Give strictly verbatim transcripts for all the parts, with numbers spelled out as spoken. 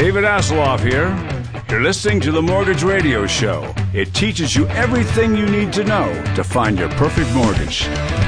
David Asseloff here. You're listening to the Mortgage Radio Show. It teaches you everything you need to know to find your perfect mortgage.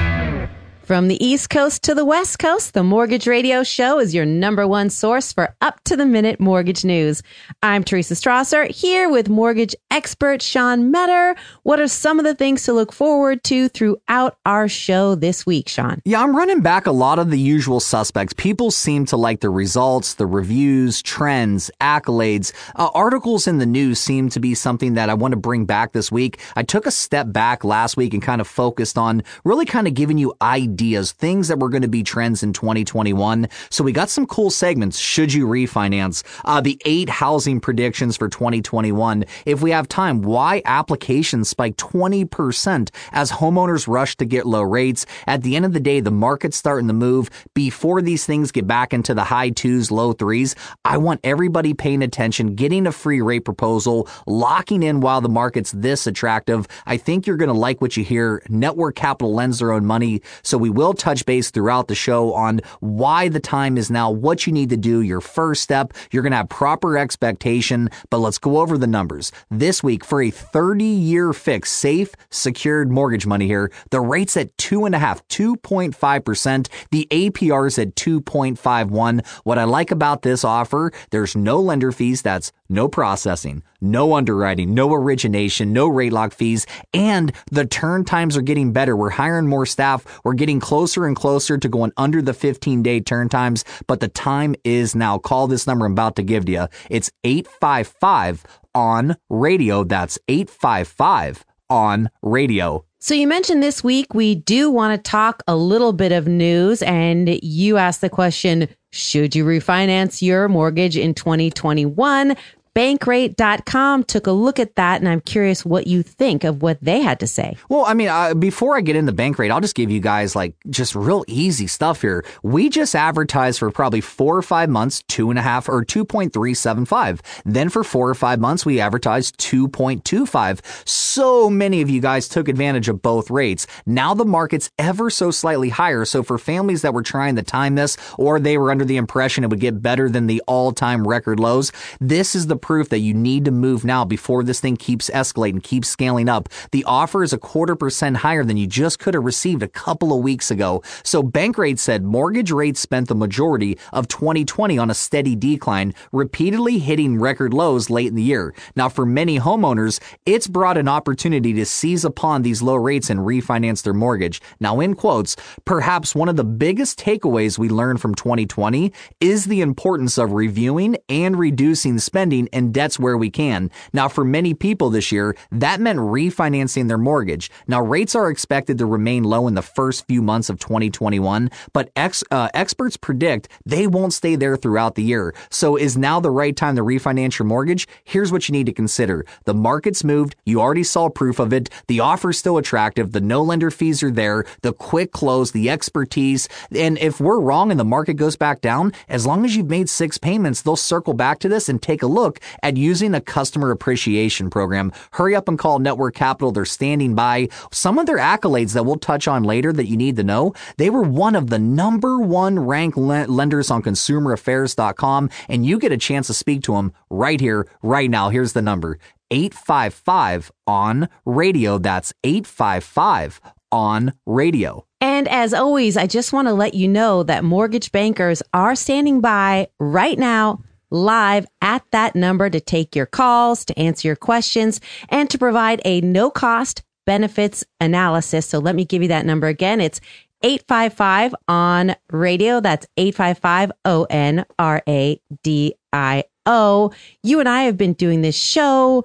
From the East Coast to the West Coast, the Mortgage Radio Show is your number one source for up-to-the-minute mortgage news. I'm Teresa Strasser, here with mortgage expert Sean Metter. What are some of the things to look forward to throughout our show this week, Sean? Yeah, I'm running back a lot of the usual suspects. People seem to like the results, the reviews, trends, accolades. Uh, articles in the news seem to be something that I want to bring back this week. I took a step back last week and kind of focused on really kind of giving you ideas. Ideas, things that were going to be trends in twenty twenty-one. So we got some cool segments. Should you refinance? Uh, the eight housing predictions for twenty twenty-one. If we have time, why applications spiked twenty percent as homeowners rush to get low rates. At the end of the day, the market's starting to move. Before these things get back into the high twos, low threes, I want everybody paying attention, getting a free rate proposal, locking in while the market's this attractive. I think you're going to like what you hear. Network Capital lends their own money, so we will touch base throughout the show on why the time is now, what you need to do, your first step. You're going to have proper expectation, but let's go over the numbers. This week, for a thirty-year fixed, safe, secured mortgage money here, the rate's at two and a half, two point five percent. The A P R's at two point five one. What I like about this offer, there's no lender fees. That's no processing, no underwriting, no origination, no rate lock fees, and the turn times are getting better. We're hiring more staff. We're getting closer and closer to going under the fifteen-day turn times, but the time is now. Call this number I'm about to give to you. It's eight five five on radio. That's eight five five on radio. So you mentioned this week we do want to talk a little bit of news, and you asked the question, should you refinance your mortgage in twenty twenty-one? Bankrate dot com took a look at that, and I'm curious what you think of what they had to say. Well, I mean, uh, before I get into Bankrate, I'll just give you guys like just real easy stuff here. We just advertised for probably four or five months, two and a half or two point three seven five. Then for four or five months, we advertised two point two five. So many of you guys took advantage of both rates. Now the market's ever so slightly higher. So for families that were trying to time this, or they were under the impression it would get better than the all-time record lows, this is the proof that you need to move now before this thing keeps escalating, keeps scaling up. The offer is a quarter percent higher than you just could have received a couple of weeks ago. So Bankrate said mortgage rates spent the majority of twenty twenty on a steady decline, repeatedly hitting record lows late in the year. Now, for many homeowners, it's brought an opportunity to seize upon these low rates and refinance their mortgage. Now, in quotes, perhaps one of the biggest takeaways we learned from twenty twenty is the importance of reviewing and reducing spending and debts where we can. Now, for many people this year, that meant refinancing their mortgage. Now, rates are expected to remain low in the first few months of twenty twenty-one, but ex, uh, experts predict they won't stay there throughout the year. So is now the right time to refinance your mortgage? Here's what you need to consider. The market's moved. You already saw proof of it. The offer's still attractive. The no lender fees are there. The quick close, the expertise. And if we're wrong and the market goes back down, as long as you've made six payments, they'll circle back to this and take a look at using a customer appreciation program. Hurry up and call Network Capital. They're standing by. Some of their accolades that we'll touch on later that you need to know, they were one of the number one ranked le- lenders on consumer affairs dot com, and you get a chance to speak to them right here, right now. Here's the number, eight five five on radio. That's eight five five on radio. And as always, I just want to let you know that mortgage bankers are standing by right now, live at that number to take your calls, to answer your questions, and to provide a no-cost benefits analysis. So let me give you that number again. It's eight five five on radio. That's eight five five O N R A D I O. You and I have been doing this show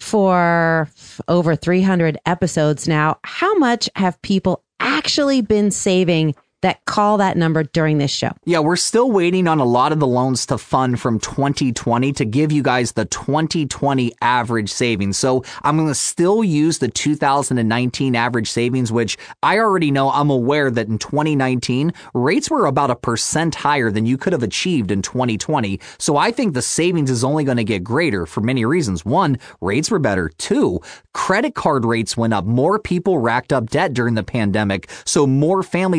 for over three hundred episodes now. How much have people actually been saving that call that number during this show? Yeah, we're still waiting on a lot of the loans to fund from twenty twenty to give you guys the twenty twenty average savings. So I'm going to still use the two thousand nineteen average savings, which I already know. I'm aware that in twenty nineteen, rates were about a percent higher than you could have achieved in twenty twenty. So I think the savings is only going to get greater for many reasons. One, rates were better. Two, credit card rates went up. More people racked up debt during the pandemic. So more families had more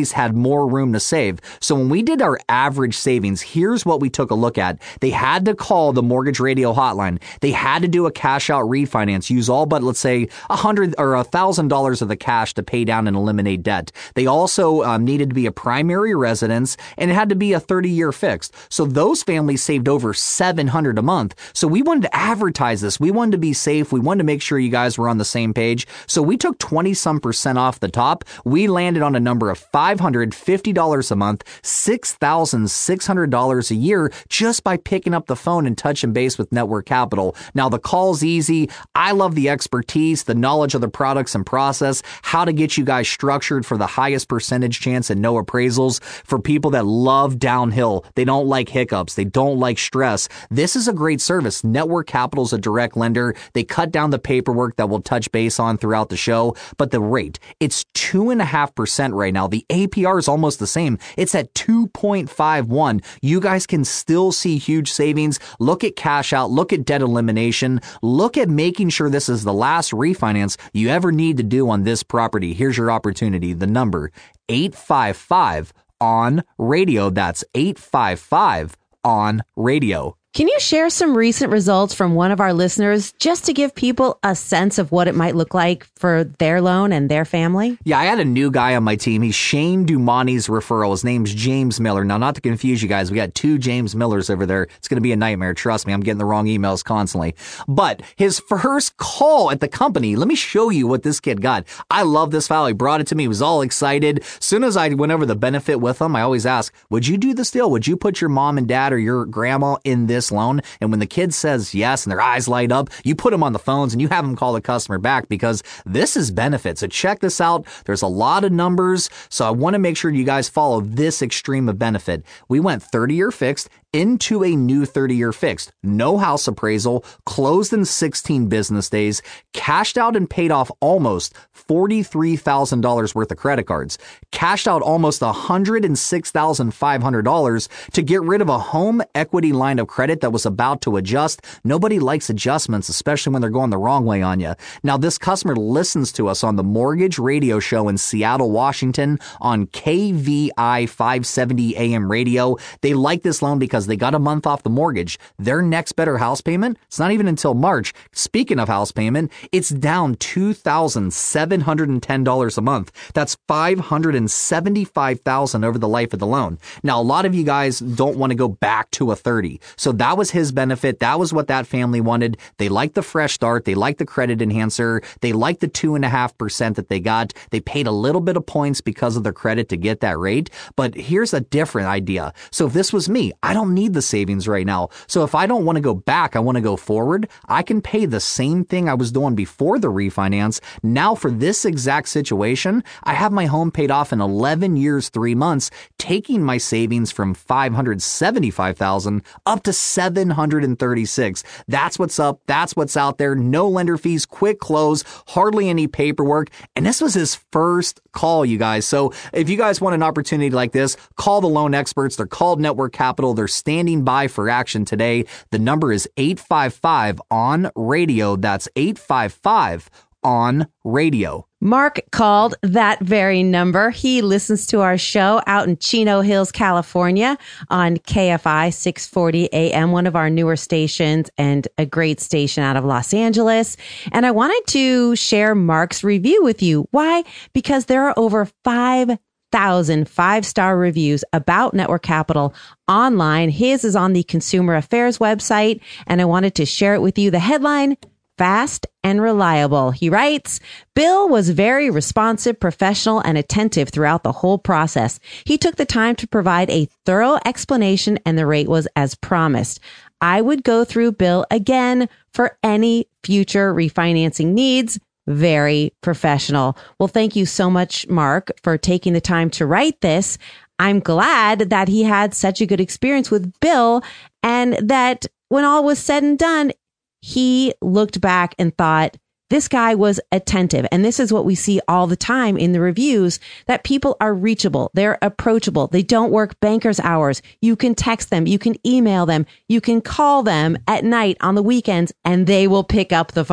more room to save. So when we did our average savings, here's what we took a look at. They had to call the Mortgage Radio hotline. They had to do a cash out refinance, use all but, let's say, a hundred or a thousand dollars of the cash to pay down and eliminate debt. They also um, needed to be a primary residence, and it had to be a thirty year fixed. So those families saved over seven hundred a month. So we wanted to advertise this. We wanted to be safe. We wanted to make sure you guys were on the same page. So we took twenty some percent off the top. We landed on a number of five hundred fifty dollars a month, six thousand six hundred dollars a year just by picking up the phone and touching base with Network Capital. Now the call's easy. I love the expertise, the knowledge of the products and process, how to get you guys structured for the highest percentage chance and no appraisals. For people that love downhill, they don't like hiccups, they don't like stress. This is a great service. Network Capital is a direct lender. They cut down the paperwork that we'll touch base on throughout the show, but the rate, it's two and a half percent right now. The A P R is almost the same. It's at two point five one. You guys can still see huge savings. Look at cash out. Look at debt elimination. Look at making sure this is the last refinance you ever need to do on this property. Here's your opportunity. The number eight five five on radio. That's eight five five on radio. Can you share some recent results from one of our listeners just to give people a sense of what it might look like for their loan and their family? Yeah, I had a new guy on my team. He's Shane Dumani's referral. His name's James Miller. Now, not to confuse you guys, we got two James Millers over there. It's going to be a nightmare. Trust me, I'm getting the wrong emails constantly. But his first call at the company, let me show you what this kid got. I love this file. He brought it to me. He was all excited. As soon as I went over the benefit with him, I always ask, would you do this deal? Would you put your mom and dad or your grandma in this loan? And when the kid says yes and their eyes light up, you put them on the phones and you have them call the customer back because this is benefit. So check this out. There's a lot of numbers. So I want to make sure you guys follow this extreme of benefit. We went thirty year fixed into a new thirty year fixed, no house appraisal, closed in sixteen business days, cashed out and paid off almost forty-three thousand dollars worth of credit cards, cashed out almost one hundred six thousand five hundred dollars to get rid of a home equity line of credit that was about to adjust. Nobody likes adjustments, especially when they're going the wrong way on you. Now, this customer listens to us on the Mortgage Radio Show in Seattle, Washington on K V I five seventy A M radio. They like this loan because they got a month off the mortgage. Their next better house payment, it's not even until March. Speaking of house payment, it's down two thousand seven hundred ten dollars a month. That's five hundred seventy-five thousand dollars over the life of the loan. Now, a lot of you guys don't want to go back to a thirty. So that was his benefit. That was what that family wanted. They liked the fresh start. They liked the credit enhancer. They liked the two and a half percent that they got. They paid a little bit of points because of their credit to get that rate. But here's a different idea. So if this was me, I don't need the savings right now. So if I don't want to go back, I want to go forward, I can pay the same thing I was doing before the refinance. Now for this exact situation, I have my home paid off in eleven years, three months, taking my savings from five hundred seventy-five thousand dollars up to seven hundred thirty-six. That's what's up. That's what's out there. No lender fees, quick close, hardly any paperwork. And this was his first call, you guys. So if you guys want an opportunity like this, call the loan experts. They're called Network Capital. They're standing by for action today. The number is eight five five on radio. That's eight five five on radio. Mark called that very number. He listens to our show out in Chino Hills, California on K F I six forty A M, one of our newer stations and a great station out of Los Angeles. And I wanted to share Mark's review with you. Why? Because there are over five thousand five-star reviews about Network Capital online. His is on the Consumer Affairs website, and I wanted to share it with you. The headline, fast and reliable. He writes, Bill was very responsive, professional, and attentive throughout the whole process. He took the time to provide a thorough explanation, and the rate was as promised. I would go through Bill again for any future refinancing needs. Very professional. Well, thank you so much, Mark, for taking the time to write this. I'm glad that he had such a good experience with Bill and that when all was said and done, he looked back and thought, this guy was attentive. And this is what we see all the time in the reviews, that people are reachable. They're approachable. They don't work banker's hours. You can text them. You can email them. You can call them at night on the weekends and they will pick up the phone.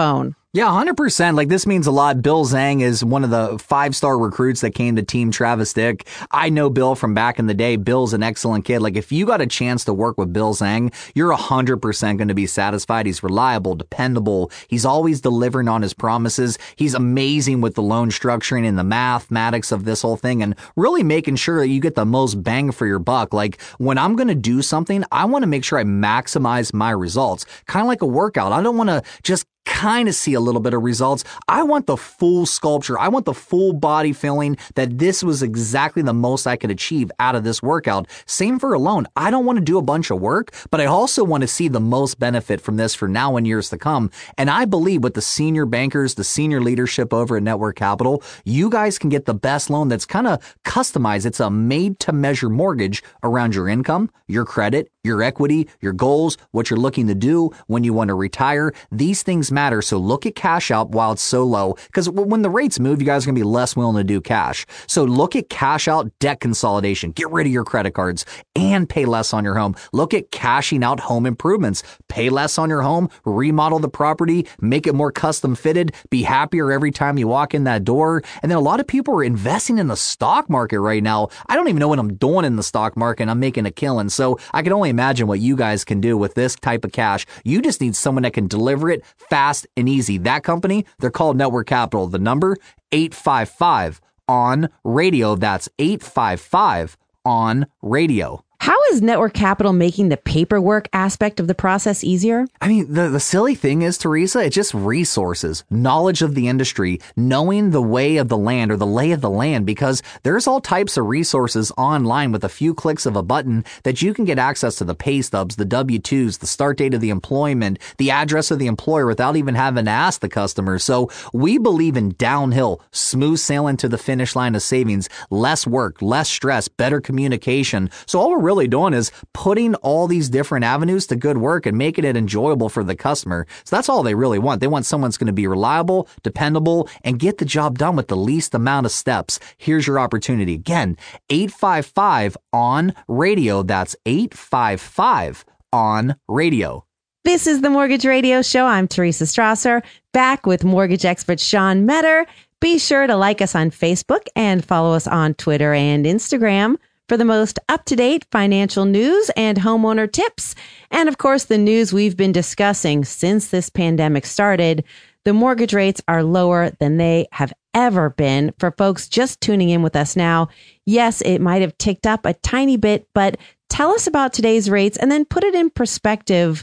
Yeah, one hundred percent. Like, this means a lot. Bill Zhang is one of the five-star recruits that came to Team Travis Dick. I know Bill from back in the day. Bill's an excellent kid. Like, if you got a chance to work with Bill Zhang, you're one hundred percent going to be satisfied. He's reliable, dependable. He's always delivering on his promises. He's amazing with the loan structuring and the mathematics of this whole thing and really making sure that you get the most bang for your buck. Like, when I'm going to do something, I want to make sure I maximize my results. Kind of like a workout. I don't want to just kind of see a little bit of results. I want the full sculpture. I want the full body feeling that this was exactly the most I could achieve out of this workout. Same for a loan. I don't want to do a bunch of work, but I also want to see the most benefit from this for now and years to come. And I believe with the senior bankers, the senior leadership over at Network Capital, you guys can get the best loan that's kind of customized. It's a made to measure mortgage around your income, your credit, your equity, your goals, what you're looking to do when you want to retire. These things matter. So look at cash out while it's so low, because when the rates move, you guys are going to be less willing to do cash. So look at cash out debt consolidation. Get rid of your credit cards and pay less on your home. Look at cashing out home improvements. Pay less on your home, remodel the property, make it more custom fitted, be happier every time you walk in that door. And then a lot of people are investing in the stock market right now. I don't even know what I'm doing in the stock market. I'm making a killing. So I can only imagine what you guys can do with this type of cash. You just need someone that can deliver it fast and easy. That company, they're called Network Capital. The number, eight five five on radio. That's eight five five on radio. How is Network Capital making the paperwork aspect of the process easier? I mean, the, the silly thing is, Teresa, it's just resources, knowledge of the industry, knowing the way of the land or the lay of the land, because there's all types of resources online with a few clicks of a button that you can get access to the pay stubs, the W two's, the start date of the employment, the address of the employer without even having to ask the customer. So we believe in downhill, smooth sailing to the finish line of savings, less work, less stress, better communication. So all we're really doing is putting all these different avenues to good work and making it enjoyable for the customer. So that's all they really want. They want someone that's going to be reliable, dependable, and get the job done with the least amount of steps. Here's your opportunity. Again, eight five five on radio. That's eight five five on radio. This is the Mortgage Radio Show. I'm Teresa Strasser, back with mortgage expert Sean Metter. Be sure to like us on Facebook and follow us on Twitter and Instagram for the most up-to-date financial news and homeowner tips. And of course, the news we've been discussing since this pandemic started. The mortgage rates are lower than they have ever been. For folks just tuning in with us now, yes, it might have ticked up a tiny bit, but tell us about today's rates and then put it in perspective.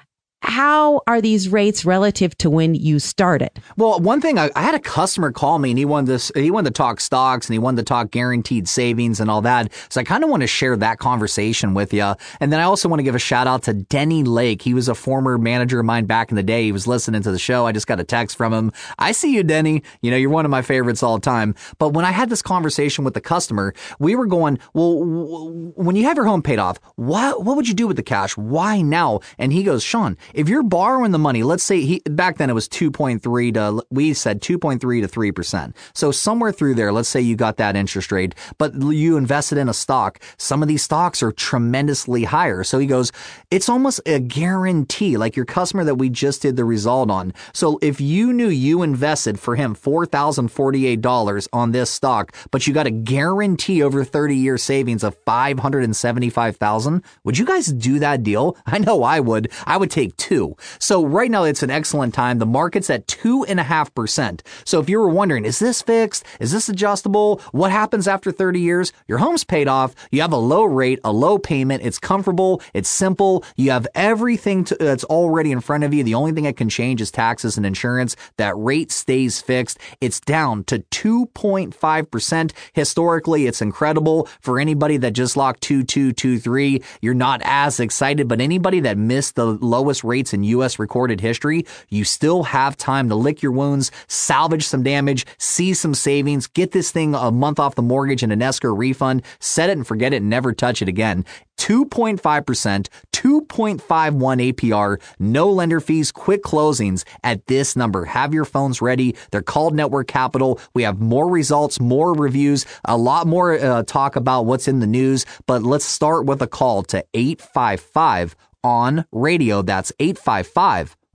How are these rates relative to when you started? Well, one thing, I, I had a customer call me and he wanted this, he wanted to talk stocks and he wanted to talk guaranteed savings and all that. So I kind of want to share that conversation with you. And then I also want to give a shout out to Denny Lake. He was a former manager of mine back in the day. He was listening to the show. I just got a text from him. I see you, Denny. You know, you're one of my favorites all the time. But when I had this conversation with the customer, we were going, well, w- when you have your home paid off, what, what would you do with the cash? Why now? And he goes, Sean, if you're borrowing the money, let's say he back then it was two point three to, we said two point three to three percent. So somewhere through there, let's say you got that interest rate, but you invested in a stock. Some of these stocks are tremendously higher. So he goes, it's almost a guarantee, like your customer that we just did the result on. So if you knew you invested for him four thousand forty-eight dollars on this stock, but you got a guarantee over thirty year savings of five hundred seventy-five thousand dollars, would you guys do that deal? I know I would. I would take two. So right now it's an excellent time. The market's at two and a half percent. So if you were wondering, is this fixed? Is this adjustable? What happens after thirty years? Your home's paid off. You have a low rate, a low payment. It's comfortable. It's simple. You have everything to, that's already in front of you. The only thing that can change is taxes and insurance. That rate stays fixed. It's down to two point five percent. Historically, it's incredible. For anybody that just locked two two two three, you're not as excited, but anybody that missed the lowest rates in U S recorded history, you still have time to lick your wounds, salvage some damage, see some savings, get this thing a month off the mortgage and an escrow refund, set it and forget it and never touch it again. two point five percent, two point five one A P R, no lender fees, quick closings at this number. Have your phones ready. They're called Network Capital. We have more results, more reviews, a lot more uh, talk about what's in the news, but let's start with a call to eight five five on radio. That's eight five five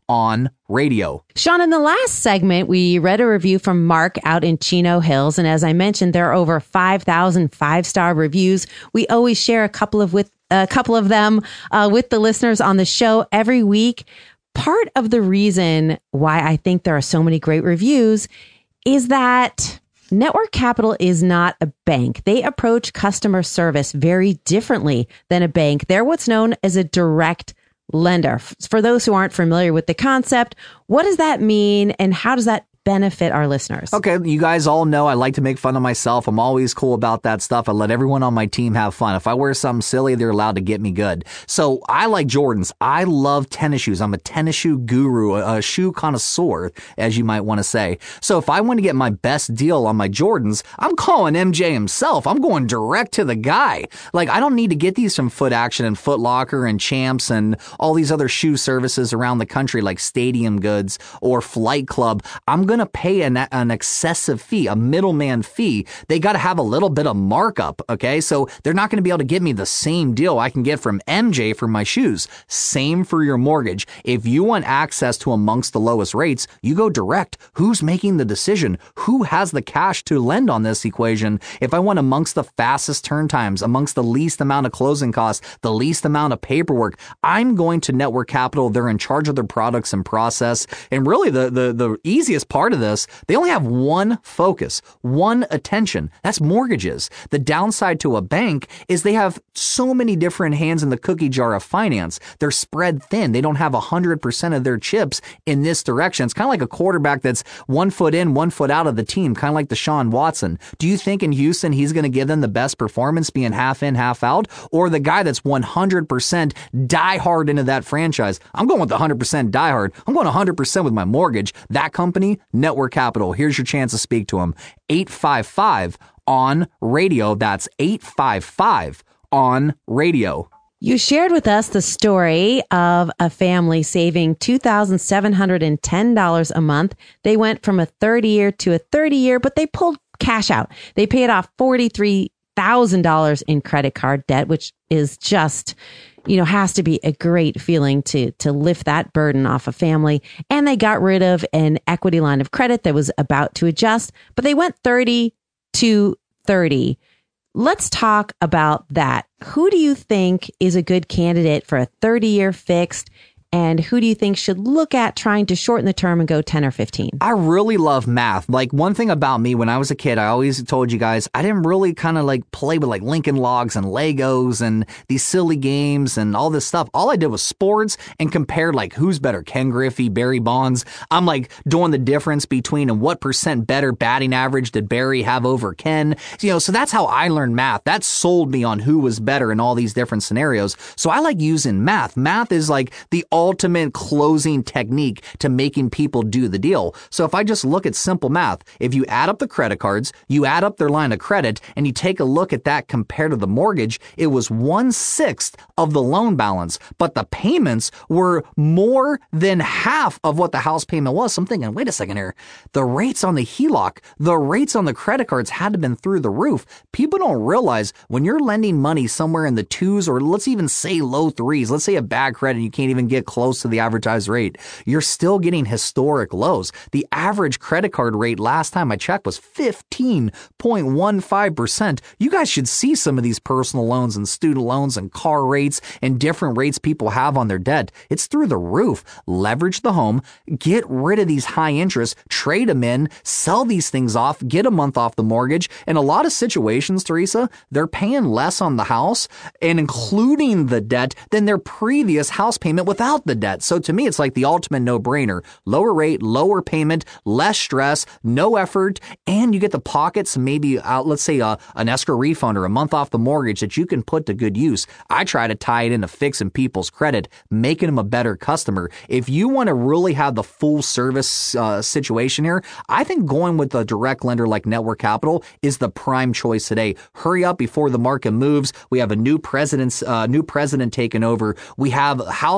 on radio. Sean, in the last segment, we read a review from Mark out in Chino Hills. And as I mentioned, there are over five thousand five-star reviews. We always share a couple of with a couple of them uh, with the listeners on the show every week. Part of the reason why I think there are so many great reviews is that Network Capital is not a bank. They approach customer service very differently than a bank. They're what's known as a direct lender. For those who aren't familiar with the concept, what does that mean and how does that benefit our listeners? Okay, you guys all know I like to make fun of myself. I'm always cool about that stuff. I let everyone on my team have fun. If I wear something silly, they're allowed to get me good. So I like Jordans. I love tennis shoes. I'm a tennis shoe guru, a, a shoe connoisseur, as you might want to say. So if I want to get my best deal on my Jordans, I'm calling M J himself. I'm going direct to the guy. Like, I don't need to get these from Foot Action and Foot Locker and Champs and all these other shoe services around the country like Stadium Goods or Flight Club. I'm going to pay an, an excessive fee, a middleman fee. They got to have a little bit of markup, okay? So they're not going to be able to give me the same deal I can get from M J for my shoes. Same for your mortgage. If you want access to amongst the lowest rates, you go direct. Who's making the decision? Who has the cash to lend on this equation? If I want amongst the fastest turn times, amongst the least amount of closing costs, the least amount of paperwork, I'm going to Network Capital. They're in charge of their products and process. And really the, the, the easiest part of this, they only have one focus, one attention. That's mortgages. The downside to a bank is they have so many different hands in the cookie jar of finance. They're spread thin. They don't have one hundred percent of their chips in this direction. It's kind of like a quarterback that's one foot in, one foot out of the team, kind of like Deshaun Watson. Do you think in Houston he's going to give them the best performance being half in, half out? Or the guy that's one hundred percent die hard into that franchise? I'm going with one hundred percent die hard. I'm going one hundred percent with my mortgage. That company, Network Capital. Here's your chance to speak to them. eight five five on radio. That's eight five five on radio. You shared with us the story of a family saving two thousand seven hundred ten dollars a month. They went from a thirty year to a thirty year, but they pulled cash out. They paid off forty-three thousand dollars in credit card debt, which is just, you know, has to be a great feeling to, to lift that burden off a family. And they got rid of an equity line of credit that was about to adjust, but they went thirty to thirty. Let's talk about that. Who do you think is a good candidate for a thirty year fixed? And who do you think should look at trying to shorten the term and go ten or fifteen? I really love math. Like, one thing about me when I was a kid, I always told you guys, I didn't really kind of like play with like Lincoln Logs and Legos and these silly games and all this stuff. All I did was sports and compared like who's better, Ken Griffey, Barry Bonds. I'm like doing the difference between and what percent better batting average did Barry have over Ken. You know, so that's how I learned math. That sold me on who was better in all these different scenarios. So I like using math. Math is like the ultimate closing technique to making people do the deal. So if I just look at simple math, if you add up the credit cards, you add up their line of credit, and you take a look at that compared to the mortgage, it was one-sixth of the loan balance, but the payments were more than half of what the house payment was. So I'm thinking, wait a second here. The rates on the H E L O C, the rates on the credit cards had to have been through the roof. People don't realize when you're lending money somewhere in the twos, or let's even say low threes, let's say a bad credit, you can't even get close to the advertised rate, you're still getting historic lows. The average credit card rate last time I checked was fifteen point one five percent. You guys should see some of these personal loans and student loans and car rates and different rates people have on their debt. It's through the roof. Leverage the home, get rid of these high interests, trade them in, sell these things off, get a month off the mortgage. In a lot of situations, Teresa, they're paying less on the house and including the debt than their previous house payment without the debt. So to me, it's like the ultimate no-brainer. Lower rate, lower payment, less stress, no effort, and you get the pockets, maybe out, let's say a, an escrow refund or a month off the mortgage that you can put to good use. I try to tie it into fixing people's credit, making them a better customer. If you want to really have the full service uh, situation here, I think going with a direct lender like Network Capital is the prime choice today. Hurry up before the market moves. We have a new president's uh, new president taking over. We have house values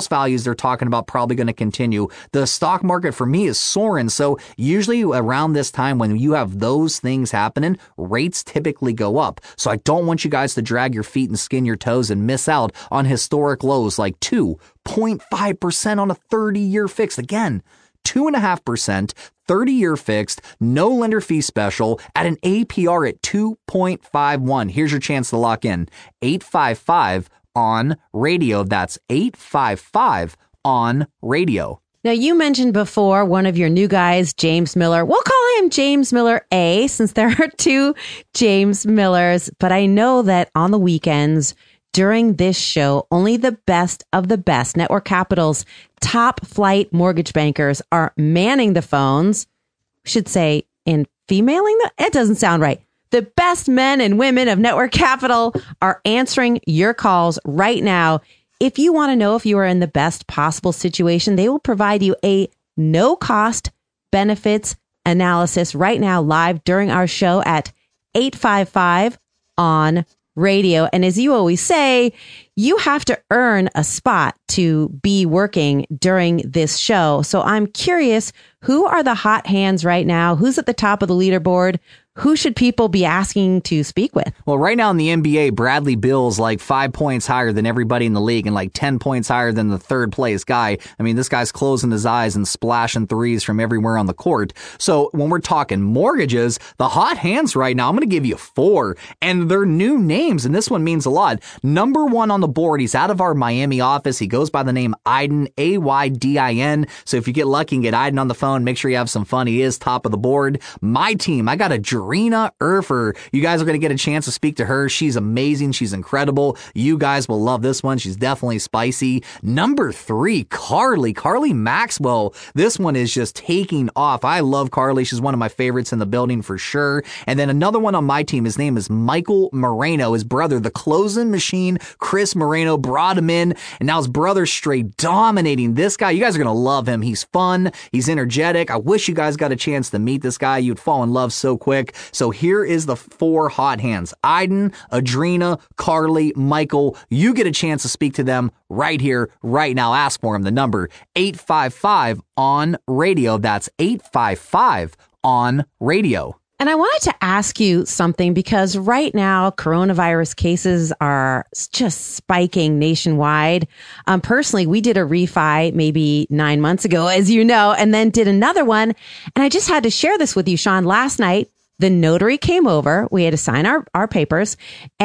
they're talking about probably going to continue. The stock market for me is soaring. So usually around this time when you have those things happening, rates typically go up. So I don't want you guys to drag your feet and skin your toes and miss out on historic lows like two point five percent on a thirty-year fixed. Again, two point five percent, thirty-year fixed, no lender fee special at an A P R at two point five one. Here's your chance to lock in. eight five five on radio. That's eight five five on radio. Now, you mentioned before one of your new guys, James Miller. We'll call him James Miller A, since there are two James Millers. But I know that on the weekends during this show, only the best of the best Network Capital's top flight mortgage bankers are manning the phones. Should say in femaling them? It doesn't sound right. The best men and women of Network Capital are answering your calls right now. If you want to know if you are in the best possible situation, they will provide you a no-cost benefits analysis right now live during our show at eight five five on radio. And as you always say, you have to earn a spot to be working during this show. So I'm curious, who are the hot hands right now? Who's at the top of the leaderboard? Who should people be asking to speak with? Well, right now in the N B A, Bradley Beal's like five points higher than everybody in the league and like ten points higher than the third place guy. I mean, this guy's closing his eyes and splashing threes from everywhere on the court. So when we're talking mortgages, the hot hands right now, I'm going to give you four, and they're new names, and this one means a lot. Number one on the board, he's out of our Miami office. He goes by the name Aydin, A Y D I N. So if you get lucky and get Aydin on the phone, make sure you have some fun. He is top of the board. My team, I got a Drina Urfer. You guys are going to get a chance to speak to her. She's amazing. She's incredible. You guys will love this one. She's definitely spicy. Number three, Carly. Carly Maxwell. This one is just taking off. I love Carly. She's one of my favorites in the building for sure. And then another one on my team, his name is Michael Moreno. His brother, the closing machine, Chris Moreno, brought him in, and now his brother's straight dominating this guy. You guys are going to love him. He's fun. He's energetic. I wish you guys got a chance to meet this guy. You'd fall in love so quick. So here is the four hot hands. Aydin, Adrina, Carly, Michael. You get a chance to speak to them right here, right now. Ask for them. The number eight five five on radio. That's eight five five on radio. And I wanted to ask you something, because right now coronavirus cases are just spiking nationwide. Um, personally, we did a refi maybe nine months ago, as you know, and then did another one. And I just had to share this with you, Sean. Last night, the notary came over. We had to sign our, our papers,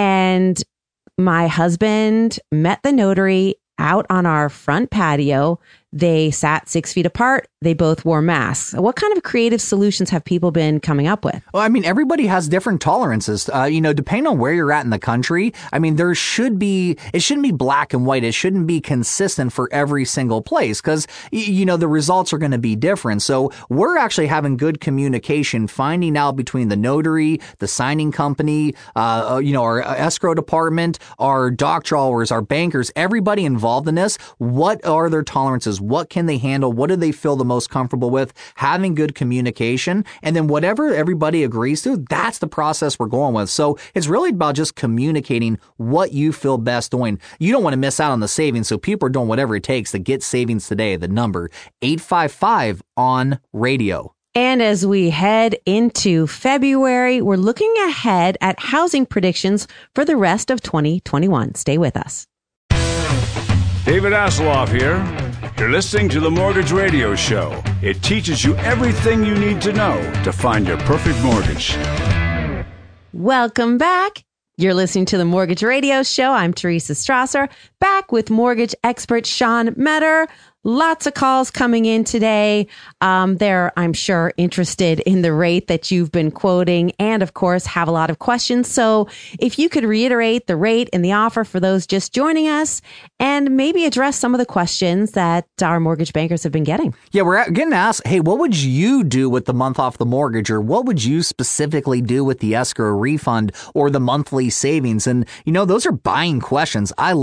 and my husband met the notary out on our front patio. They sat six feet apart. They both wore masks. What kind of creative solutions have people been coming up with? Well, I mean, everybody has different tolerances. Uh, you know, depending on where you're at in the country, I mean, there should be, it shouldn't be black and white. It shouldn't be consistent for every single place, because, you know, the results are going to be different. So we're actually having good communication, finding out between the notary, the signing company, uh, you know, our escrow department, our doc drawers, our bankers, everybody involved in this. What are their tolerances? What can they handle? What do they feel the most comfortable with? Having good communication, and then whatever everybody agrees to, that's the process we're going with. So it's really about just communicating what you feel best doing. You don't want to miss out on the savings, so people are doing whatever it takes to get savings today. The number eight five five on radio. And as we head into February, we're looking ahead at housing predictions for the rest of twenty twenty-one. Stay with us. David Asseloff here. You're listening to the Mortgage Radio Show. It teaches you everything you need to know to find your perfect mortgage. Welcome back. You're listening to the Mortgage Radio Show. I'm Teresa Strasser, back with mortgage expert Sean Metter. Lots of calls coming in today. Um, they're, I'm sure, interested in the rate that you've been quoting, and of course have a lot of questions. So if you could reiterate the rate and the offer for those just joining us, and maybe address some of the questions that our mortgage bankers have been getting. Yeah, we're getting asked, hey, what would you do with the month off the mortgage, or what would you specifically do with the escrow refund or the monthly savings? And, you know, those are buying questions. I love this.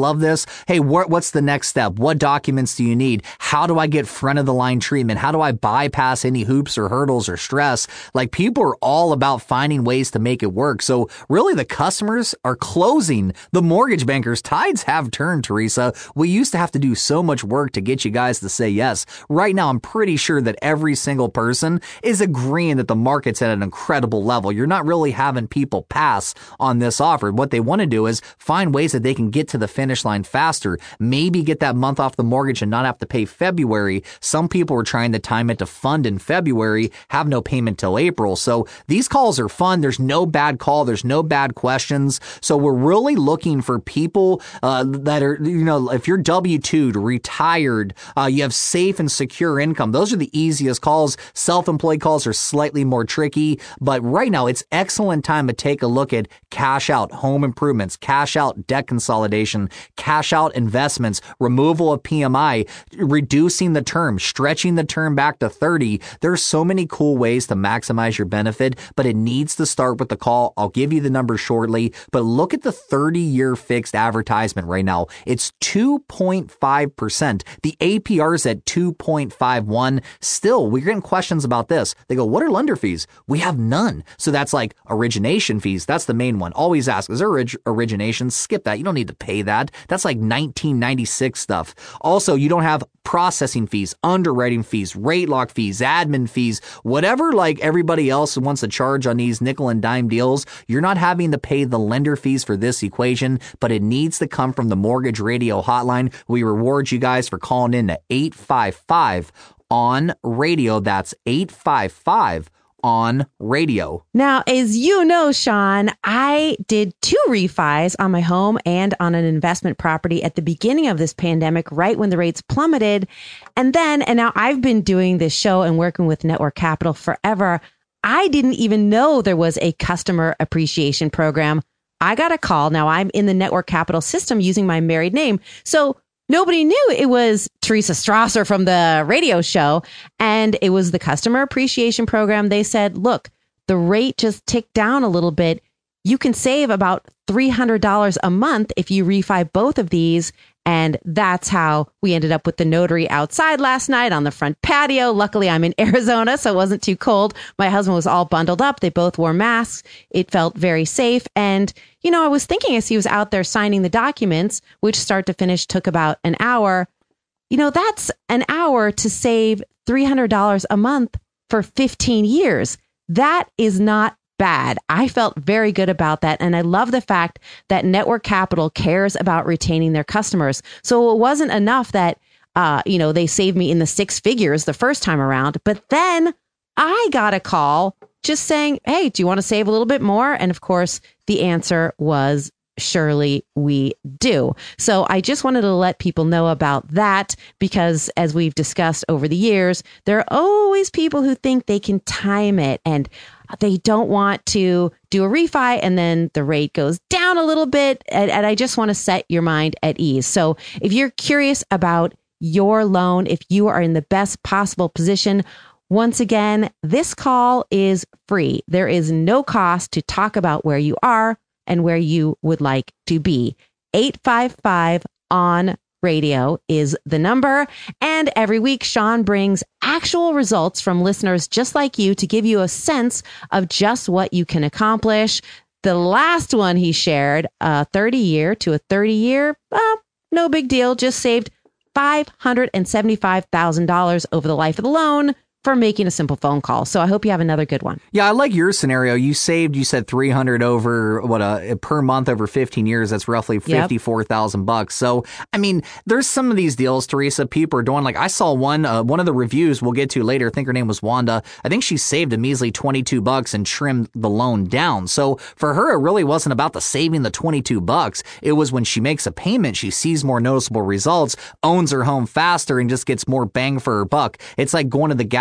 Hey, what, what's the next step? What documents do you need? How do I get front of the line treatment? How do I bypass any hoops or hurdles or stress? Like, people are all about finding ways to make it work. So really, the customers are closing the mortgage bankers. Tides have turned, Teresa. We used to have to do so much work to get you guys to say yes. Right now, I'm pretty sure that every single person is agreeing that the market's at an incredible level. You're not really having people pass on this offer. What they want to do is find ways that they can get to the finish line faster. Maybe get that month off the mortgage and not have to pay February. Some people are trying to time it to fund in February, have no payment till April. So these calls are fun. There's no bad call. There's no bad questions. So we're really looking for people uh, that are, you know, if you're W two'd, retired, uh, you have safe and secure income. Those are the easiest calls. Self-employed calls are slightly more tricky, but right now it's excellent time to take a look at cash out home improvements, cash out debt consolidation, cash out investments, removal of P M I, reducing the term, stretching the term back to thirty. There's so many cool ways to maximize your benefit, but it needs to start with the call. I'll give you the number shortly, but look at the thirty-year fixed advertisement right now. It's two point five percent. The A P R is at two point five one. Still, we're getting questions about this. They go, what are lender fees? We have none. So that's like origination fees. That's the main one. Always ask, is there orig- origination? Skip that. You don't need to pay that. That's like nineteen ninety-six stuff. Also, you don't have processing fees, underwriting fees, rate lock fees, admin fees, whatever like everybody else wants to charge on these nickel and dime deals. You're not having to pay the lender fees for this equation, but it needs to come from the Mortgage Radio hotline. We reward you guys for calling in to eight five five on radio. That's eight five five on radio. Now, as you know, Sean, I did two refis on my home and on an investment property at the beginning of this pandemic, right when the rates plummeted. And then, and now I've been doing this show and working with Network Capital forever. I didn't even know there was a customer appreciation program. I got a call. Now I'm in the Network Capital system using my married name. So nobody knew it was Teresa Strasser from the radio show. And it was the customer appreciation program. They said, look, the rate just ticked down a little bit. You can save about three hundred dollars a month if you refi both of these. And that's how we ended up with the notary outside last night on the front patio. Luckily, I'm in Arizona, so it wasn't too cold. My husband was all bundled up. They both wore masks. It felt very safe. And, you know, I was thinking as he was out there signing the documents, which start to finish took about an hour, you know, that's an hour to save three hundred dollars a month for fifteen years. That is not bad. I felt very good about that. And I love the fact that Network Capital cares about retaining their customers. So it wasn't enough that, uh, you know, they saved me in the six figures the first time around, but then I got a call just saying, hey, do you want to save a little bit more? And of course, the answer was surely we do. So I just wanted to let people know about that because as we've discussed over the years, there are always people who think they can time it and they don't want to do a refi and then the rate goes down a little bit. And, and I just want to set your mind at ease. So if you're curious about your loan, if you are in the best possible position, once again, this call is free. There is no cost to talk about where you are and where you would like to be. eight five five on radio is the number. And every week, Sean brings actual results from listeners just like you to give you a sense of just what you can accomplish. The last one he shared, a thirty year to a thirty year, well, no big deal, just saved five hundred seventy-five thousand dollars over the life of the loan for making a simple phone call. So I hope you have another good one. Yeah, I like your scenario. You saved, you said three hundred over what a per month over fifteen years. That's roughly fifty-four thousand bucks. So, I mean, there's some of these deals, Teresa, people are doing like I saw one, uh, one of the reviews we'll get to later. I think her name was Wanda. I think she saved a measly twenty-two bucks and trimmed the loan down. So for her, it really wasn't about the saving the twenty-two bucks. It was when she makes a payment, she sees more noticeable results, owns her home faster and just gets more bang for her buck. It's like going to the gas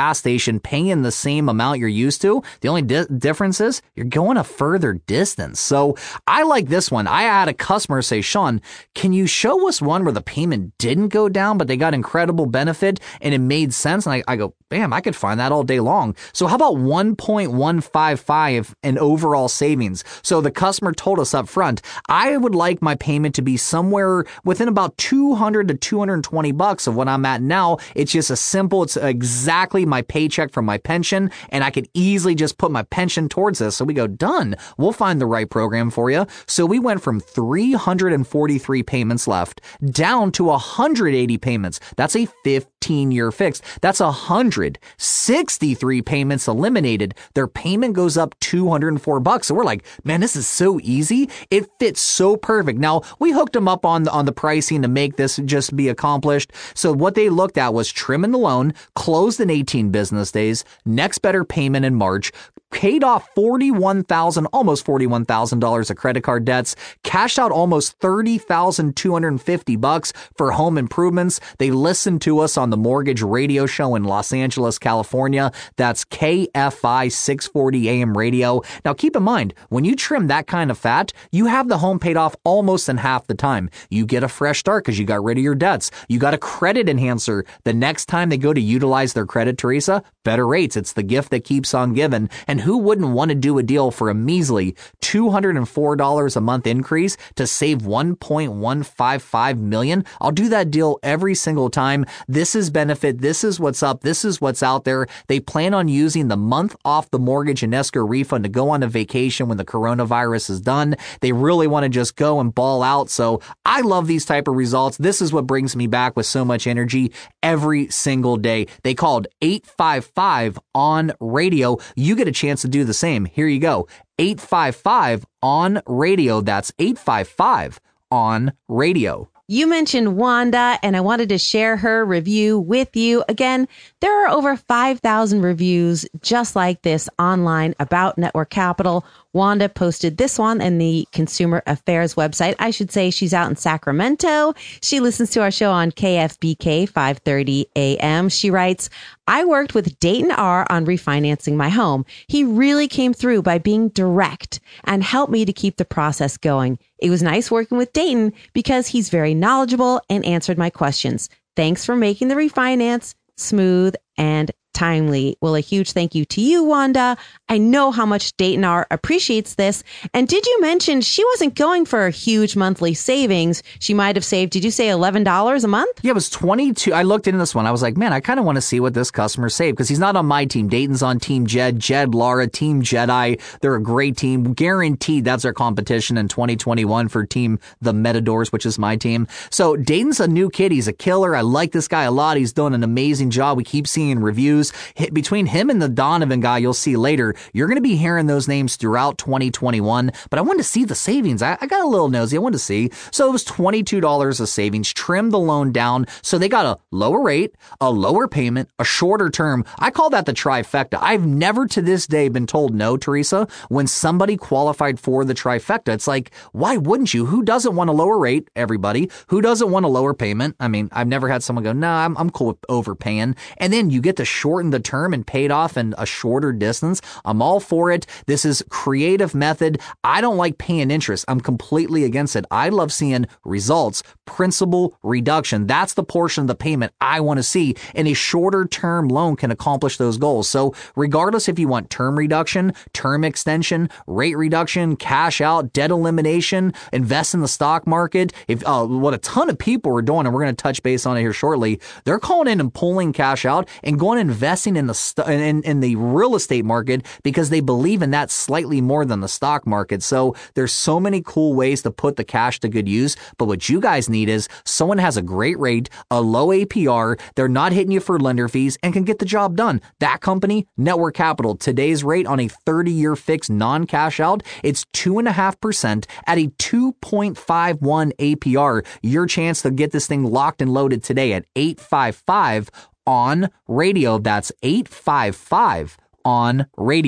gas station paying the same amount you're used to. The only di- difference is you're going a further distance. So I like this one. I had a customer say, Sean, can you show us one where the payment didn't go down, but they got incredible benefit and it made sense? And I, I go, bam, I could find that all day long. So how about one point one five five in overall savings? So the customer told us up front, I would like my payment to be somewhere within about two hundred to two hundred twenty bucks of what I'm at now. It's just a simple, it's exactly my paycheck from my pension, and I could easily just put my pension towards this. So we go, done. We'll find the right program for you. So we went from three hundred forty-three payments left down to one hundred eighty payments. That's a fifteen year fix. That's one hundred sixty-three payments eliminated. Their payment goes up two hundred four bucks. So we're like, man, this is so easy. It fits so perfect. Now we hooked them up on the, on the pricing to make this just be accomplished. So what they looked at was trimming the loan, closed in eighteen business days, next better payment in March, paid off forty-one thousand dollars, almost forty-one thousand dollars of credit card debts, cashed out almost thirty thousand two hundred fifty bucks for home improvements. They listened to us on the Mortgage Radio Show in Los Angeles, California. That's K F I six forty A M radio. Now keep in mind, when you trim that kind of fat, you have the home paid off almost in half the time. You get a fresh start because you got rid of your debts. You got a credit enhancer. The next time they go to utilize their credit, Teresa, better rates. It's the gift that keeps on giving. And who wouldn't want to do a deal for a measly two hundred four dollars a month increase to save one point one five five million dollars? I'll do that deal every single time. This is benefit. This is what's up. This is what's out there. They plan on using the month off the mortgage and escrow refund to go on a vacation when the coronavirus is done. They really want to just go and ball out. So I love these type of results. This is what brings me back with so much energy every single day. They called eight five five on radio. You get a chance to do the same. Here you go. eight five five on radio. That's eight five five on radio. You mentioned Wanda, and I wanted to share her review with you. Again, there are over five thousand reviews just like this online about Network Capital. Wanda posted this one in the Consumer Affairs website. I should say she's out in Sacramento. She listens to our show on K F B K five thirty A M. She writes, I worked with Dayton R on refinancing my home. He really came through by being direct and helped me to keep the process going. It was nice working with Dayton because he's very knowledgeable and answered my questions. Thanks for making the refinance smooth and timely. Well, a huge thank you to you, Wanda. I know how much Dayton R appreciates this. And did you mention she wasn't going for a huge monthly savings? She might have saved, did you say eleven dollars a month? Yeah, it was twenty-two. I looked into this one. I was like, man, I kind of want to see what this customer saved because he's not on my team. Dayton's on Team Jed, Jed, Laura, Team Jedi. They're a great team. Guaranteed that's their competition in twenty twenty-one for Team The Metadors, which is my team. So Dayton's a new kid. He's a killer. I like this guy a lot. He's doing an amazing job. We keep seeing reviews. Between him and the Donovan guy you'll see later, you're going to be hearing those names throughout twenty twenty-one. But I wanted to see the savings. I, I got a little nosy. I wanted to see. So it was twenty-two dollars of savings. Trim the loan down. So they got a lower rate, a lower payment, a shorter term. I call that the trifecta. I've never to this day been told no, Teresa, when somebody qualified for the trifecta. It's like, why wouldn't you? Who doesn't want a lower rate? Everybody. Who doesn't want a lower payment? I mean, I've never had someone go, no, nah, I'm, I'm cool with overpaying. And then you get to shorten the term and paid off in a shorter distance. I'm all for it. This is creative method. I don't like paying interest. I'm completely against it. I love seeing results, principal reduction. That's the portion of the payment I want to see, and a shorter term loan can accomplish those goals. So regardless if you want term reduction, term extension, rate reduction, cash out, debt elimination, invest in the stock market, if uh, what a ton of people are doing, and we're going to touch base on it here shortly, they're calling in and pulling cash out and going and investing in the st- in, in the real estate market because they believe in that slightly more than the stock market. So there's so many cool ways to put the cash to good use. But what you guys need is someone has a great rate, a low A P R, they're not hitting you for lender fees, and can get the job done. That company, Network Capital, today's rate on a thirty-year fixed non-cash out, it's two point five percent at a two point five one A P R. Your chance to get this thing locked and loaded today at eight five five on radio. That's eight five five on radio.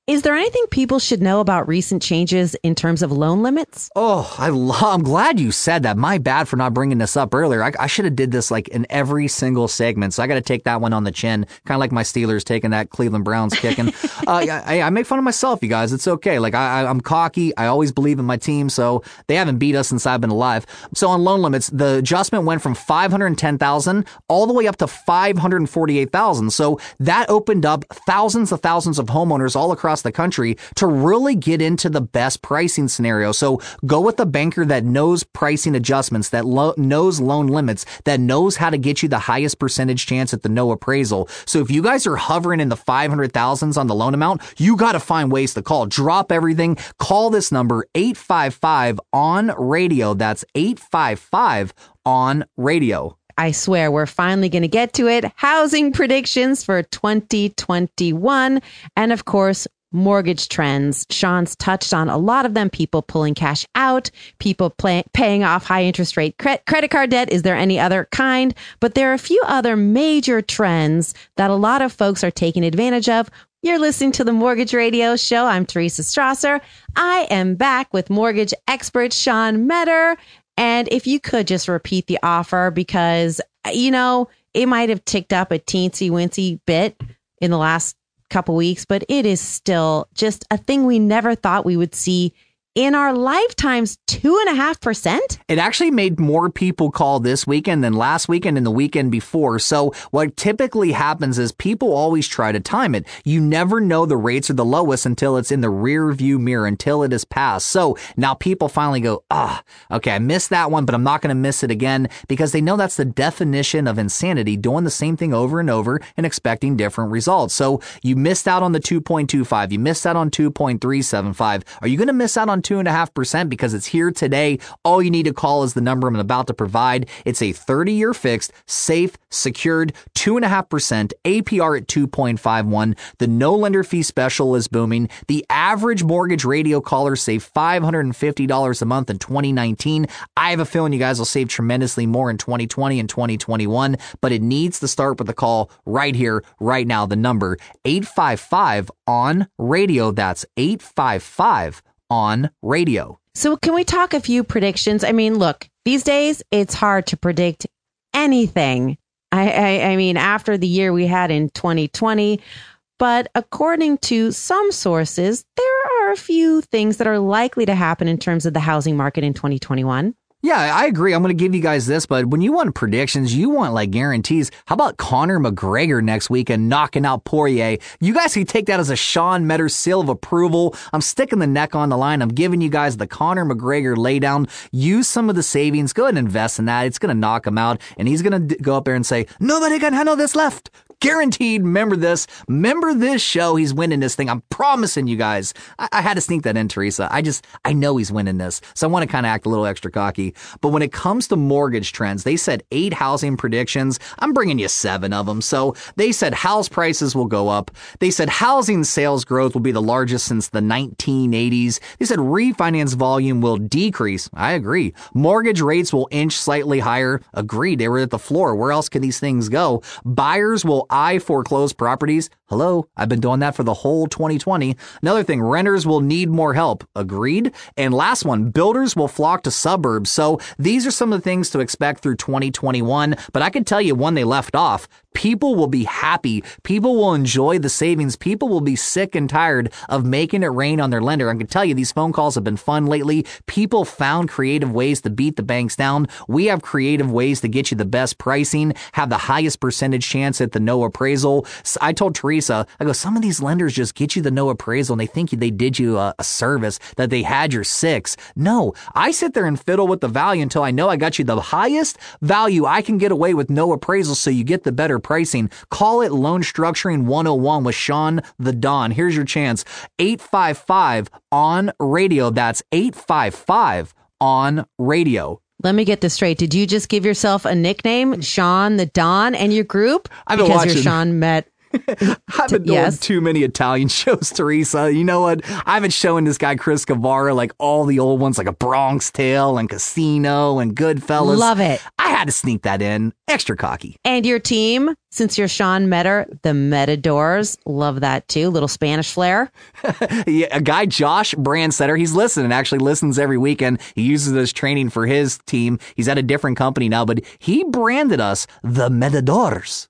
Is there anything people should know about recent changes in terms of loan limits? Oh, I love, I'm glad you said that. My bad for not bringing this up earlier. I, I should have did this like in every single segment. So I got to take that one on the chin, kind of like my Steelers taking that Cleveland Browns kicking. uh, I, I make fun of myself, you guys. It's okay. Like I, I, I'm cocky. I always believe in my team. So they haven't beat us since I've been alive. So on loan limits, the adjustment went from five hundred ten thousand all the way up to five hundred forty-eight thousand. So that opened up thousands of thousands of homeowners all across the country to really get into the best pricing scenario. So go with a banker that knows pricing adjustments, that lo- knows loan limits, that knows how to get you the highest percentage chance at the no appraisal. So if you guys are hovering in the five hundred thousands on the loan amount, you got to find ways to call. Drop everything. Call this number eight five five on radio. That's eight five five on radio. I swear we're finally going to get to it. Housing predictions for twenty twenty-one. And of course, mortgage trends. Sean's touched on a lot of them. People pulling cash out, people play, paying off high interest rate cre- credit card debt. Is there any other kind? But there are a few other major trends that a lot of folks are taking advantage of. You're listening to the Mortgage Radio Show. I'm Teresa Strasser. I am back with mortgage expert Sean Metter. And if you could just repeat the offer, because, you know, it might have ticked up a teensy wincy bit in the last couple weeks, but it is still just a thing we never thought we would see in our lifetimes. Two and a half percent. It actually made more people call this weekend than last weekend and the weekend before. So what typically happens is people always try to time it. You never know the rates are the lowest until it's in the rear view mirror, until it is passed. So now people finally go, ah, okay, I missed that one, but I'm not going to miss it again, because they know that's the definition of insanity, doing the same thing over and over and expecting different results. So you missed out on the two point two five. You missed out on two point three seven five. Are you going to miss out on two and a half percent because it's here today? All you need to call is the number I'm about to provide. It's a thirty year fixed, safe, secured, two and a half percent A P R at two point five one. The no lender fee special is booming. The average mortgage radio caller saved five hundred fifty dollars a month in twenty nineteen. I have a feeling you guys will save tremendously more in twenty twenty and twenty twenty-one, but it needs to start with a call right here, right now. The number eight five five on radio. That's eight five five on radio. So can we talk a few predictions? I mean, look, these days it's hard to predict anything. I, I, I mean, after the year we had in twenty twenty, but according to some sources, there are a few things that are likely to happen in terms of the housing market in twenty twenty-one. Yeah, I agree. I'm going to give you guys this, but when you want predictions, you want like guarantees. How about Conor McGregor next week and knocking out Poirier? You guys can take that as a Sean Metter seal of approval. I'm sticking the neck on the line. I'm giving you guys the Conor McGregor laydown. Use some of the savings. Go ahead and invest in that. It's going to knock him out, and he's going to go up there and say, nobody can handle this left. Guaranteed. Remember this. Remember this show. He's winning this thing. I'm promising you guys. I, I had to sneak that in, Teresa. I just, I know he's winning this. So I want to kind of act a little extra cocky. But when it comes to mortgage trends, they said eight housing predictions. I'm bringing you seven of them. So they said house prices will go up. They said housing sales growth will be the largest since the nineteen eighties. They said refinance volume will decrease. I agree. Mortgage rates will inch slightly higher. Agreed. They were at the floor. Where else can these things go? Buyers will eye foreclosed properties. Hello, I've been doing that for the whole twenty twenty. Another thing, renters will need more help. Agreed. And last one, builders will flock to suburbs. So these are some of the things to expect through twenty twenty-one. But I can tell you when they left off, people will be happy. People will enjoy the savings. People will be sick and tired of making it rain on their lender. I can tell you these phone calls have been fun lately. People found creative ways to beat the banks down. We have creative ways to get you the best pricing, have the highest percentage chance at the no appraisal. So I told Teresa, I go, some of these lenders just get you the no appraisal and they think they did you a, a service, that they had your six. No, I sit there and fiddle with the value until I know I got you the highest value I can get away with no appraisal, so you get the better pricing. Call it Loan Structuring one oh one with Sean the Don. Here's your chance. eight five five on radio. That's eight five five on radio. Let me get this straight. Did you just give yourself a nickname, Sean the Don, and your group? I've been because watching. You're Sean Met. I've been doing yes. too many Italian shows, Teresa. You know what? I've been showing this guy, Chris Guevara, like all the old ones, like A Bronx Tale and Casino and Goodfellas. Love it. I I had to sneak that in. Extra cocky. And your team, since you're Sean Metter, the Metadors, love that too. Little Spanish flair. Yeah, a guy, Josh Brandsetter, he's listening, actually listens every weekend. He uses this training for his team. He's at a different company now, but he branded us the Metadors.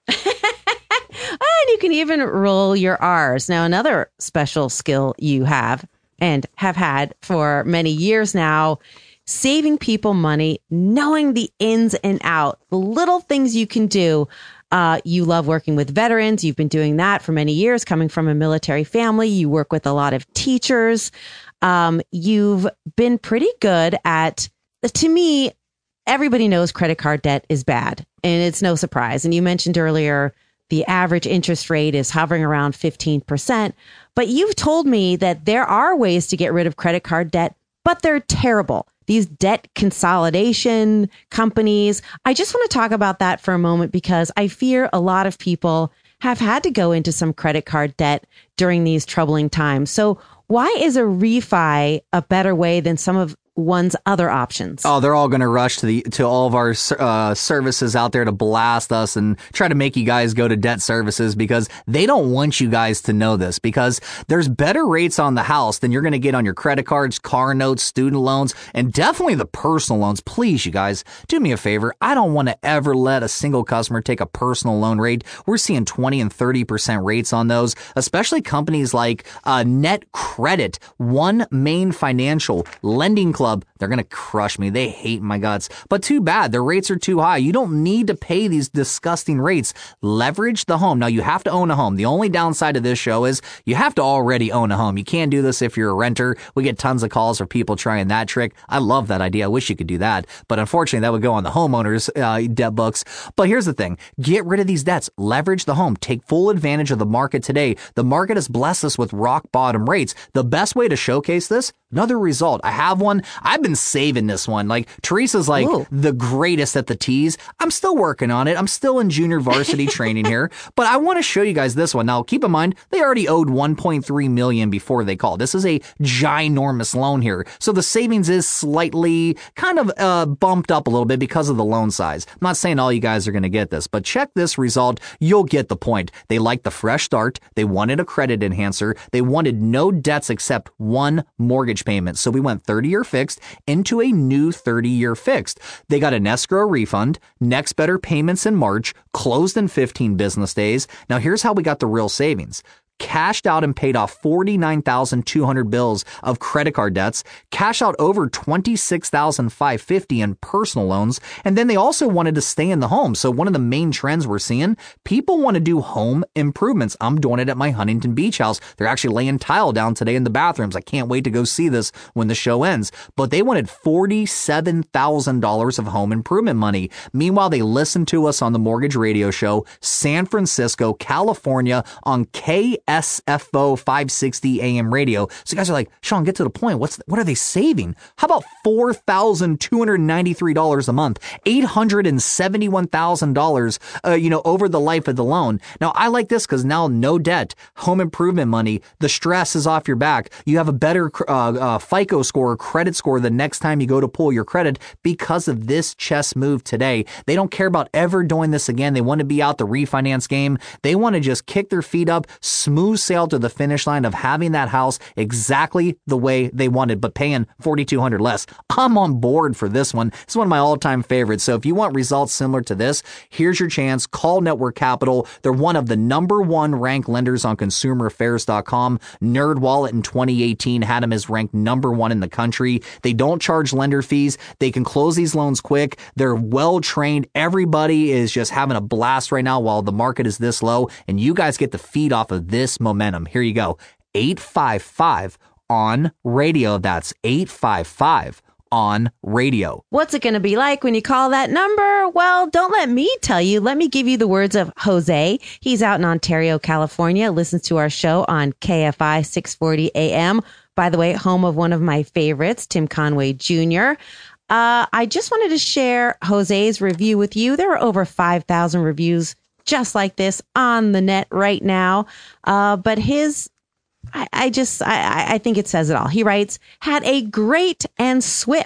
And you can even roll your R's. Now, another special skill you have and have had for many years now, saving people money, knowing the ins and out, the little things you can do. Uh, you love working with veterans. You've been doing that for many years, coming from a military family. You work with a lot of teachers. Um, you've been pretty good at, to me, everybody knows credit card debt is bad, and it's no surprise. And you mentioned earlier, the average interest rate is hovering around fifteen percent. But you've told me that there are ways to get rid of credit card debt, but they're terrible. These debt consolidation companies. I just want to talk about that for a moment because I fear a lot of people have had to go into some credit card debt during these troubling times. So why is a refi a better way than some of one's other options? Oh, they're all going to rush to the to all of our uh, services out there to blast us and try to make you guys go to debt services because they don't want you guys to know this, because there's better rates on the house than you're going to get on your credit cards, car notes, student loans, and definitely the personal loans. Please, you guys, do me a favor. I don't want to ever let a single customer take a personal loan rate. We're seeing twenty and thirty percent rates on those, especially companies like uh, Net Credit, One Main Financial, Lending Club. They're going to crush me. They hate my guts. But too bad. Their rates are too high. You don't need to pay these disgusting rates. Leverage the home. Now, you have to own a home. The only downside of this show is you have to already own a home. You can't do this if you're a renter. We get tons of calls for people trying that trick. I love that idea. I wish you could do that. But unfortunately, that would go on the homeowner's uh, debt books. But here's the thing. Get rid of these debts. Leverage the home. Take full advantage of the market today. The market has blessed us with rock bottom rates. The best way to showcase this, another result. I have one. I've been saving this one. Like, Teresa's like Ooh. the greatest at the tees. I'm still working on it. I'm still in junior varsity training here, but I want to show you guys this one. Now, keep in mind, they already owed one point three million dollars before they called. This is a ginormous loan here. So the savings is slightly kind of uh, bumped up a little bit because of the loan size. I'm not saying all you guys are going to get this, but check this result. You'll get the point. They liked the fresh start. They wanted a credit enhancer. They wanted no debts except one mortgage payment. So we went thirty-year fixed into a new thirty-year fixed. They got an escrow refund, next better payments in March, closed in fifteen business days. Now here's how we got the real savings. Cashed out and paid off forty-nine thousand two hundred bills of credit card debts, cashed out over twenty-six thousand five hundred fifty in personal loans, and then they also wanted to stay in the home. So one of the main trends we're seeing, people want to do home improvements. I'm doing it at my Huntington Beach house. They're actually laying tile down today in the bathrooms. I can't wait to go see this when the show ends. But they wanted forty-seven thousand dollars of home improvement money. Meanwhile, they listened to us on the Mortgage Radio Show, San Francisco, California, on K S F O five sixty A M radio. So you guys are like, Sean, get to the point. What's what are they saving? How about four thousand two hundred ninety-three dollars a month, eight hundred seventy-one thousand dollars, uh, you know, over the life of the loan? Now, I like this because now no debt, home improvement money, the stress is off your back. You have a better uh, uh, FICO score or credit score the next time you go to pull your credit because of this chess move today. They don't care about ever doing this again. They want to be out the refinance game. They want to just kick their feet up, smooth sail to the finish line of having that house exactly the way they wanted, but paying forty-two hundred dollars less. I'm on board for this one. It's one of my all-time favorites. So if you want results similar to this, here's your chance. Call Network Capital. They're one of the number one ranked lenders on consumer affairs dot com. NerdWallet in twenty eighteen had them as ranked number one in the country. They don't charge lender fees. They can close these loans quick. They're well-trained. Everybody is just having a blast right now while the market is this low, and you guys get to feed off of this momentum. Here you go. eight five five on radio. That's eight five five on radio. What's it going to be like when you call that number? Well, don't let me tell you. Let me give you the words of Jose. He's out in Ontario, California, listens to our show on K F I six forty A M. By the way, home of one of my favorites, Tim Conway Junior Uh, I just wanted to share Jose's review with you. There are over five thousand reviews just like this on the net right now. Uh, but his, I, I just, I, I think it says it all. He writes, had a great and swift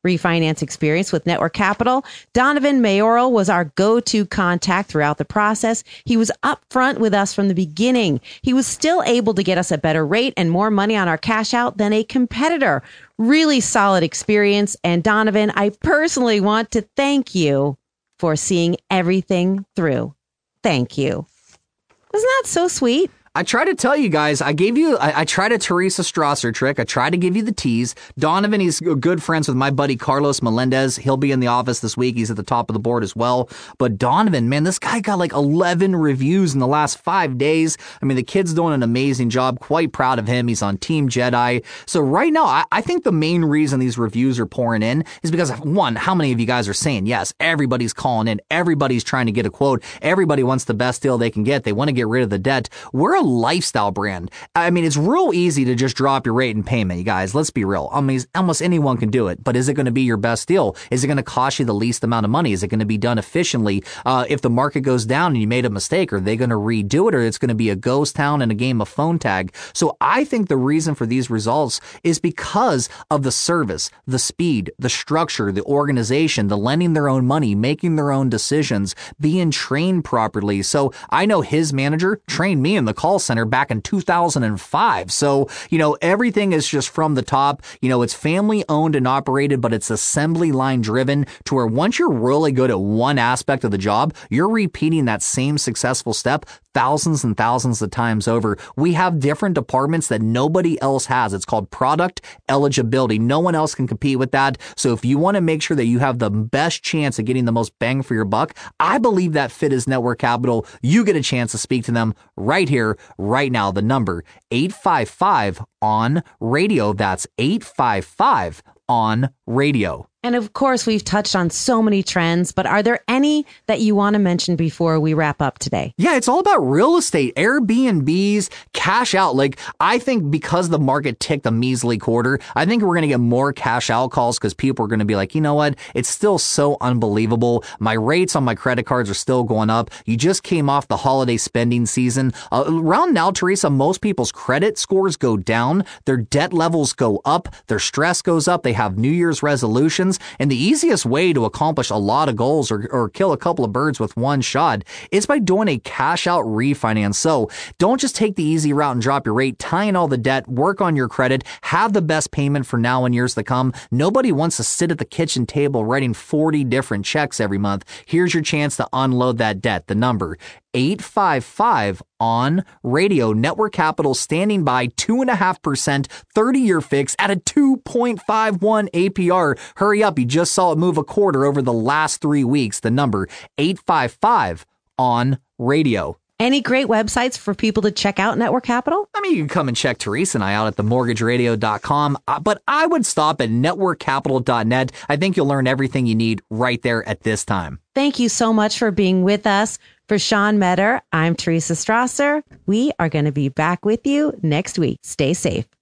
refinance experience with Network Capital. Donovan Mayoral was our go-to contact throughout the process. He was upfront with us from the beginning. He was still able to get us a better rate and more money on our cash out than a competitor. Really solid experience. And Donovan, I personally want to thank you for seeing everything through. Thank you. Wasn't that so sweet? I try to tell you guys, I gave you, I, I tried a Teresa Strasser trick. I tried to give you the tease. Donovan, he's good friends with my buddy Carlos Melendez. He'll be in the office this week. He's at the top of the board as well. But Donovan, man, this guy got like eleven reviews in the last five days. I mean, the kid's doing an amazing job. Quite proud of him. He's on Team Jedi. So right now, I, I think the main reason these reviews are pouring in is because, one, how many of you guys are saying yes? Everybody's calling in. Everybody's trying to get a quote. Everybody wants the best deal they can get. They want to get rid of the debt. We're a lifestyle brand. I mean, it's real easy to just drop your rate and payment, you guys. Let's be real. I mean, almost anyone can do it, but is it going to be your best deal? Is it going to cost you the least amount of money? Is it going to be done efficiently? Uh, if the market goes down and you made a mistake, are they going to redo it, or it's going to be a ghost town and a game of phone tag? So I think the reason for these results is because of the service, the speed, the structure, the organization, the lending their own money, making their own decisions, being trained properly. So I know his manager trained me in the call center back in two thousand five. So, you know, everything is just from the top. You know, it's family owned and operated, but it's assembly line driven to where once you're really good at one aspect of the job, you're repeating that same successful step thousands and thousands of times over. We have different departments that nobody else has. It's called product eligibility. No one else can compete with that. So if you want to make sure that you have the best chance of getting the most bang for your buck, I believe that fit is Network Capital. You get a chance to speak to them right here, right now. The number eight five five on radio. That's eight five five on radio. And of course, we've touched on so many trends, but are there any that you want to mention before we wrap up today? Yeah, it's all about real estate, Airbnbs, cash out. Like, I think because the market ticked a measly quarter, I think we're going to get more cash out calls because people are going to be like, you know what? It's still so unbelievable. My rates on my credit cards are still going up. You just came off the holiday spending season. Uh, around now, Teresa, most people's credit scores go down. Their debt levels go up. Their stress goes up. They have New Year's resolutions. And the easiest way to accomplish a lot of goals or, or kill a couple of birds with one shot is by doing a cash out refinance. So don't just take the easy route and drop your rate, tie in all the debt, work on your credit, have the best payment for now and years to come. Nobody wants to sit at the kitchen table writing forty different checks every month. Here's your chance to unload that debt. The number eight five five on radio. Network Capital standing by two and a half percent thirty year fix at a two point five one A P R. Hurry up. You just saw it move a quarter over the last three weeks. The number eight five five on radio. Any great websites for people to check out Network Capital? I mean, you can come and check Teresa and I out at the mortgage radio dot com, uh, but I would stop at network capital dot net. I think you'll learn everything you need right there at this time. Thank you so much for being with us. For Sean Metter, I'm Teresa Strasser. We are going to be back with you next week. Stay safe.